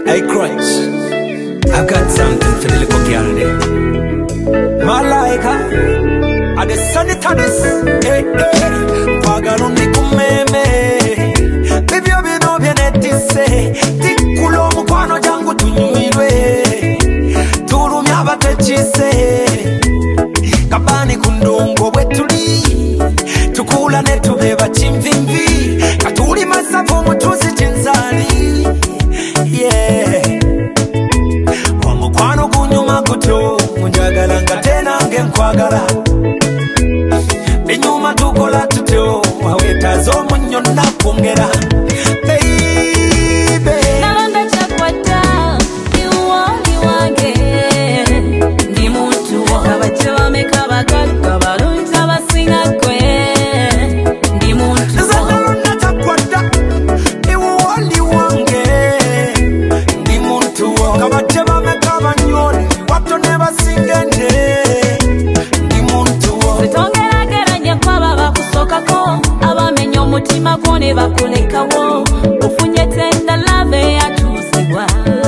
Hey Christ, I've got something for the little girl there. Malaika, I the sunny tennis. Hey, hey, Pagalundi kumeme. Baby, you know bien etise. Tikulo mukwano jangu tunyuirwe. Turumya batechise. Kabani kundongo wetuli. Tukula netubeba chimvimvi. Katuli masafu mutuzi chinsali. Yeah. Wamukwano kunyuma kuto. Munjagala nga tena nge nkwagala. Binyuma tukola tutyo. Wawetazo munyo nakongera. Baby Nalonda chakwata Niwali wange Ndi muntu Kabache wameka bagaluka balunza basinga kwe Ndi muntu Nalonda chakwata Niwali wange Ndi muntu Kabache wameka banyoni Watu neba singende Ndi muntu Setongerageranya kwaba bakusokako Abamenye omutima gwo ne bakulekawo Ufunye tenda lave yatuusibwa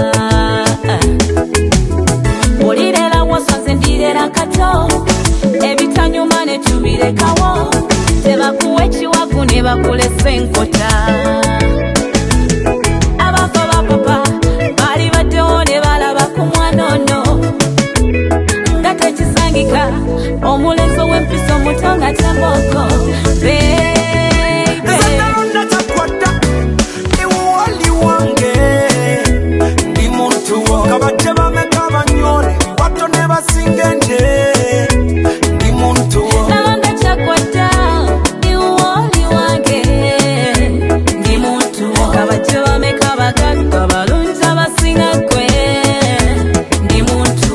Olirera wasonze ndirera kato Ebitanyuma ne tubirekawo Tebakuwa ekiwagu ne bakulesa enkota Abafa bapapa bali baddewo ne balaba ku mwana ono nga tekisangika omulenzi w'empisa omuto nga tamboko Nalonda chakwata Niwali wange Ndi muntu Kabache bameka banyoni Watu neba singende Ndi muntu Nalonda chakwata Niwoli wange Ndi muntu Kabache bameka bagaluka balunza basinga kwe Ndi muntu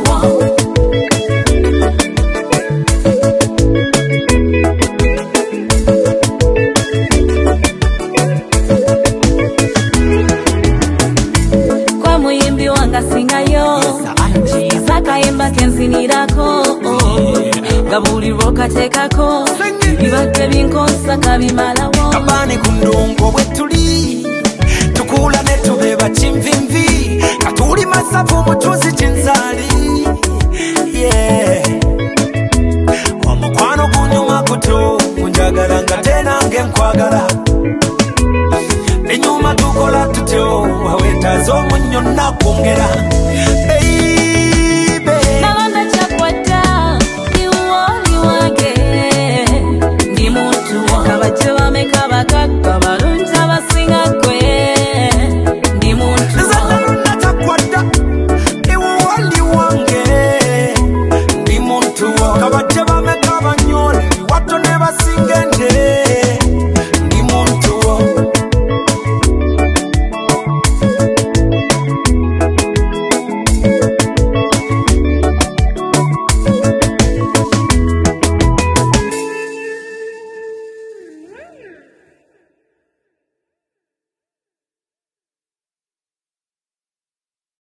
Kwa muyimbi wanga singayo Chiza kayimba kenzinirako Gabulirwa katekako Bibadde binkonsa kabimalawo Kabani kundongo wetuli Tukula netubeba chimvimvi Katuli masafu mutuzi chinsali Yeah Wamukwano kunyuma kuto Munjagala nga tena nge nkwagala Binyuma tukola tutyo Wawetazo munyo nakongera